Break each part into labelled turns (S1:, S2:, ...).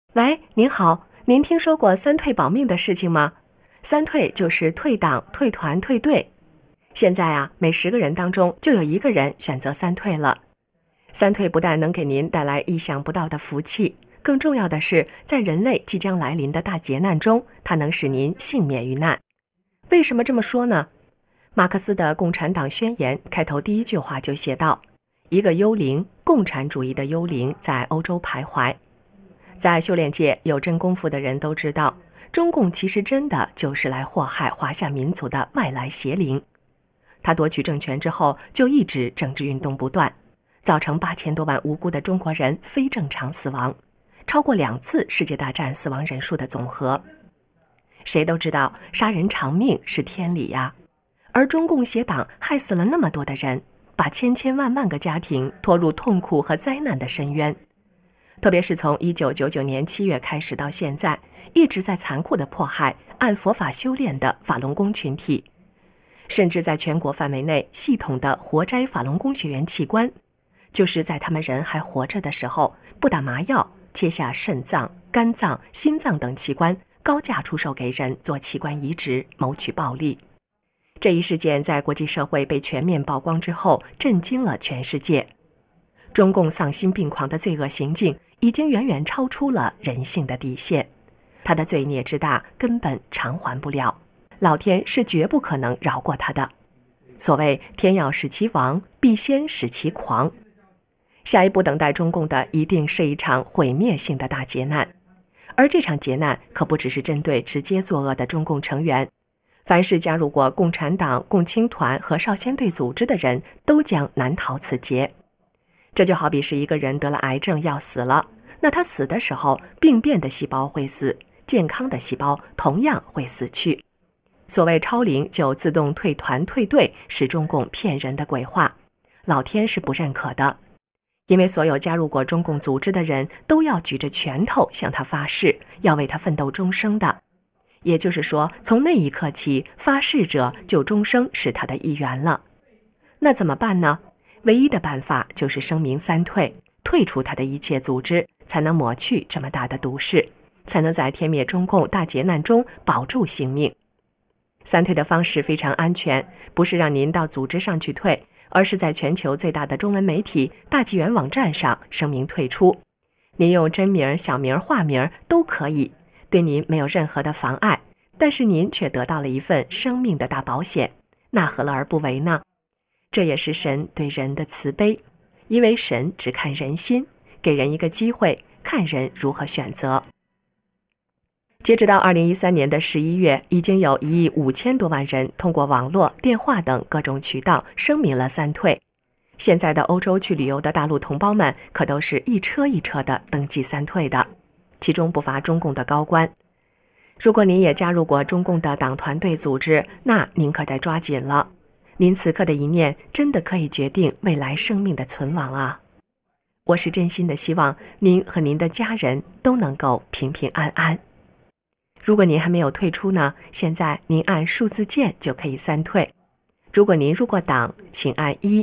S1: 喂，您好，您听说过三退保命的事情吗？三退就是退党、退团、退队。现在啊，每10个人当中就有1个人选择三退了。三退不但能给您带来意想不到的福气，更重要的是，在人类即将来临的大劫难中，它能使您幸免于难。为什么这么说呢？马克思的《共产党宣言》开头第1句话就写道：“一个幽灵，共产主义的幽灵，在欧洲徘徊。”在修炼界有真功夫的人都知道，中共其实真的就是来祸害华夏民族的外来邪灵。他夺取政权之后，就一直政治运动不断，造成8000多万无辜的中国人非正常死亡，超过2次世界大战死亡人数的总和。谁都知道杀人偿命是天理呀，而中共邪党害死了那么多的人，把千千万万个家庭拖入痛苦和灾难的深渊。特别是从1999年7月开始到现在，一直在残酷地迫害按佛法修炼的法轮功群体，甚至在全国范围内系统地活摘法轮功学员器官，就是在他们人还活着的时候，不打麻药切下肾脏、肝脏、心脏等器官，高价出售给人做器官移植，谋取暴利。这一事件在国际社会被全面曝光之后，震惊了全世界。中共丧心病狂的罪恶行径已经远远超出了人性的底线，他的罪孽之大根本偿还不了，老天是绝不可能饶过他的。所谓天要使其亡，必先使其狂。下一步等待中共的一定是一场毁灭性的大劫难，而这场劫难可不只是针对直接作恶的中共成员，凡是加入过共产党、共青团和少先队组织的人都将难逃此劫。这就好比是一个人得了癌症要死了，那他死的时候，病变的细胞会死，健康的细胞同样会死去。所谓超龄就自动退团退队，是中共骗人的鬼话，老天是不认可的。因为所有加入过中共组织的人都要举着拳头向他发誓，要为他奋斗终生的。也就是说，从那一刻起，发誓者就终生是他的一员了。那怎么办呢？唯一的办法就是声明三退，退出他的一切组织，才能抹去这么大的毒誓，才能在天灭中共大劫难中保住性命。三退的方式非常安全，不是让您到组织上去退，而是在全球最大的中文媒体大纪元网站上声明退出。您用真名、小名、化名都可以，对您没有任何的妨碍，但是您却得到了一份生命的大保险，那何乐而不为呢？这也是神对人的慈悲，因为神只看人心，给人一个机会，看人如何选择。截止到2013年的11月，已经有1亿5千多万人通过网络、电话等各种渠道声明了三退。现在的欧洲去旅游的大陆同胞们，可都是一车一车的登记三退的，其中不乏中共的高官。如果您也加入过中共的党团队组织，那您可得抓紧了。您此刻的一念，真的可以决定未来生命的存亡啊！我是真心的希望您和您的家人都能够平平安安。如果您还没有退出呢，现在您按数字键就可以三退。如果您入过党，请按1；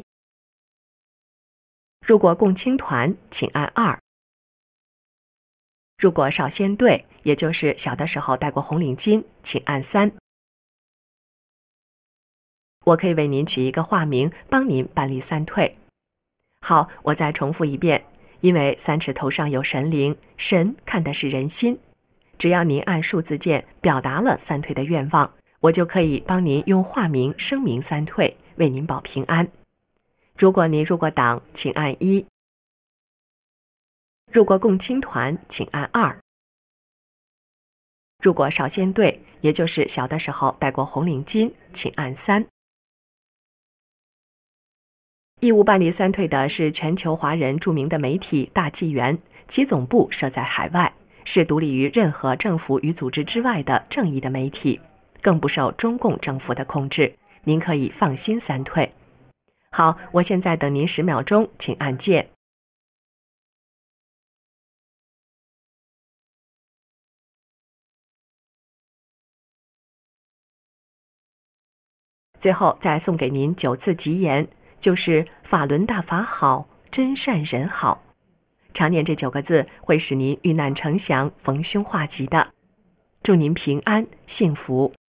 S1: 入过共青团，请按2；入过少先队，也就是小的时候戴过红领巾，请按3。我可以为您取一个化名，帮您办理三退。好，我再重复一遍，因为三尺头上有神灵，神看的是人心。只要您按数字键表达了三退的愿望，我就可以帮您用化名声明三退，为您保平安。如果您入过党，请按1；入过共青团，请按2；入过少先队，也就是小的时候戴过红领巾，请按3。义务办理三退的是全球华人著名的媒体大纪元，其总部设在海外，是独立于任何政府与组织之外的正义的媒体，更不受中共政府的控制，您可以放心三退。好，我现在等您10秒钟，请按键。最后再送给您9字吉言，就是法轮大法好，真善人好。 常念这9个字，会使您遇难成祥、逢凶化吉的。祝您平安幸福。